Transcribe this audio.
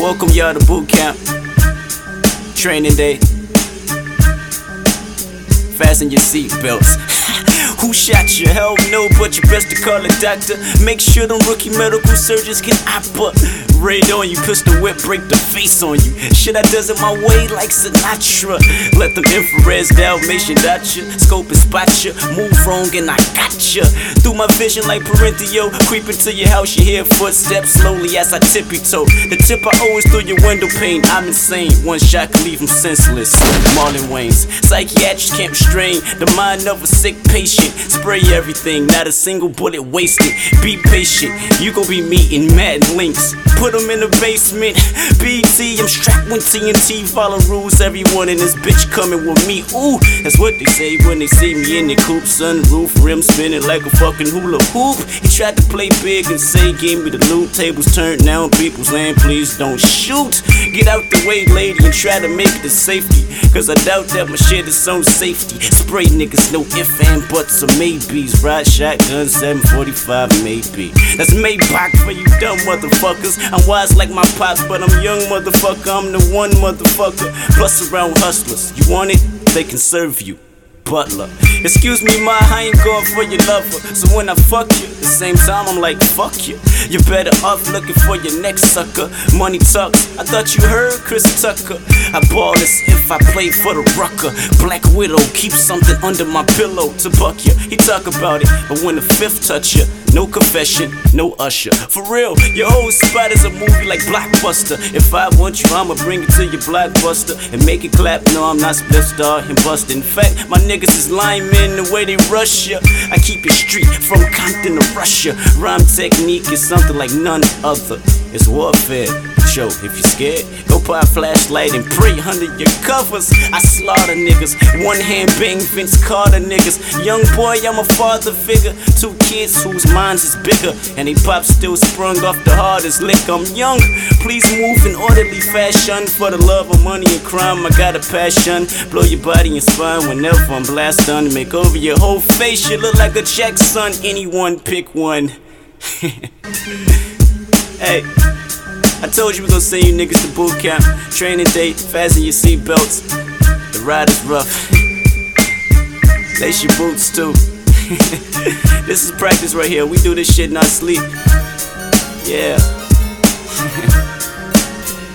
welcome y'all to boot camp. Training day. Fasten your seatbelts. Who shot you? Hell no, but you best to call a doctor. Make sure them rookie medical surgeons can operate on you. Pistol whip, break the face on you. Shit, I does it my way like Sinatra. Let them infrareds Dalmatian dot you. Scope and spot you. Move wrong and I got you. Through my vision like Parentio. Creep into your house, you hear footsteps slowly as I tippy toe. The tip I owe is through your window pane. I'm insane. One shot can leave him senseless. Marlon Wayans. Psychiatrists can't restrain the mind of a sick patient. Spray everything, not a single bullet wasted. Be patient, you gon' be meeting mad links. Put them in the basement. BT, I'm strapped with TNT. Follow rules, everyone in this bitch coming with me. Ooh, that's what they say when they see me in the coupe. Sunroof, rim spinning like a fucking hula hoop. He tried to play big and say, give me the loot. Tables turned down, people's land, please don't shoot. Get out the way, lady, and try to make it to safety. Cause I doubt that my shit is on safety. Spray niggas, no ifs and buts or maybes. Ride shotgun, 745 maybe. That's Maybach for you dumb motherfuckers. I'm wise like my pops, but I'm young motherfucker. I'm the one motherfucker. Plus around hustlers. You want it? They can serve you. Butler. Excuse me, ma, I ain't going for your lover. So when I fuck you, at the same time I'm like, fuck you. You better off looking for your next sucker. Money talks, I thought you heard Chris Tucker. I ball as if I played for the Rucker. Black Widow, keep something under my pillow to buck you. He talk about it, but when the fifth touch you, no confession, no Usher. For real, your whole spot is a movie like Blockbuster. If I want you, I'ma bring it to your Blockbuster and make it clap. No, I'm not Split Star and Buster. In fact, my niggas is linemen the way they rush ya. I keep it street from Compton to Russia. Rhyme technique is something like none other. It's warfare. Show, if you're scared, go buy a flashlight and pray under your covers. I slaughter niggas, one hand bang Vince Carter niggas. Young boy, I'm a father figure. 2 kids whose minds is bigger, and they pop still sprung off the hardest lick. I'm young, please move in orderly fashion. For the love of money and crime, I got a passion. Blow your body and spine whenever I'm blast done. Make over your whole face, you look like a Jackson. Anyone pick one. Hey, I told you we gon' send you niggas to boot camp. Training day, fasten your seatbelts. The ride is rough. Lace your boots too. This is practice right here. We do this shit not sleep. Yeah.